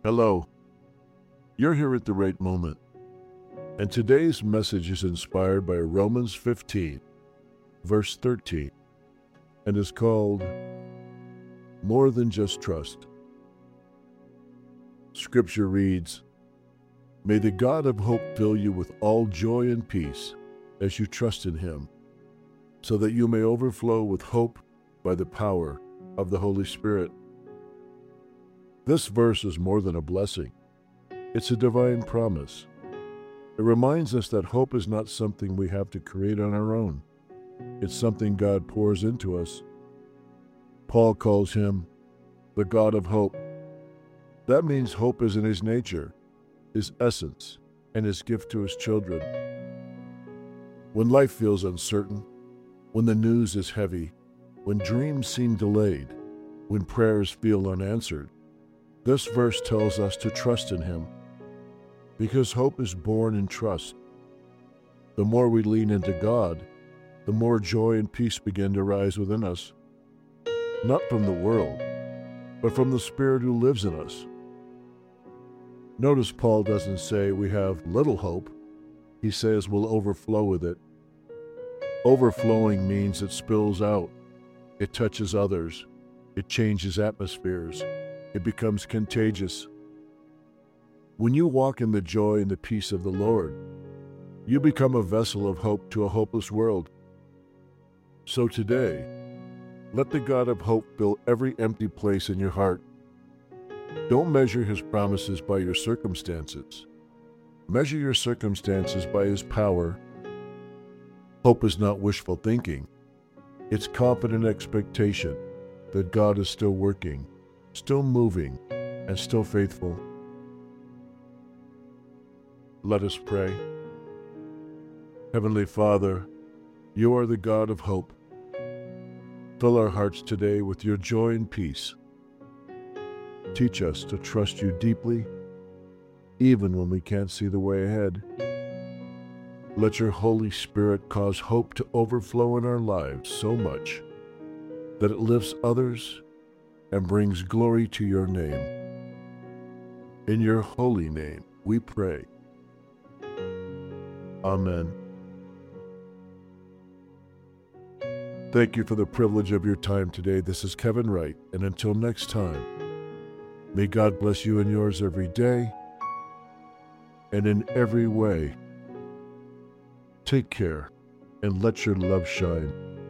Hello, you're here at the right moment, and today's message is inspired by Romans 15, verse 13, and is called More Than Just Trust. Scripture reads, "May the God of hope fill you with all joy and peace as you trust in him, so that you may overflow with hope by the power of the Holy Spirit." This verse is more than a blessing. It's a divine promise. It reminds us that hope is not something we have to create on our own. It's something God pours into us. Paul calls him the God of hope. That means hope is in his nature, his essence, and his gift to his children. When life feels uncertain, when the news is heavy, when dreams seem delayed, when prayers feel unanswered, this verse tells us to trust in him, because hope is born in trust. The more we lean into God, the more joy and peace begin to rise within us, not from the world, but from the Spirit who lives in us. Notice Paul doesn't say we have little hope. He says we'll overflow with it. Overflowing means it spills out. It touches others. It changes atmospheres. It becomes contagious. When you walk in the joy and the peace of the Lord, you become a vessel of hope to a hopeless world. So today, let the God of hope fill every empty place in your heart. Don't measure his promises by your circumstances. Measure your circumstances by his power. Hope is not wishful thinking. It's confident expectation that God is still working, still moving, and still faithful. Let us pray. Heavenly Father, you are the God of hope. Fill our hearts today with your joy and peace. Teach us to trust you deeply, even when we can't see the way ahead. Let your Holy Spirit cause hope to overflow in our lives so much that it lifts others and brings glory to your name. In your holy name we pray. Amen. Thank you for the privilege of your time today. This is Kevin Wright, and until next time, may God bless you and yours every day and in every way. Take care and let your love shine.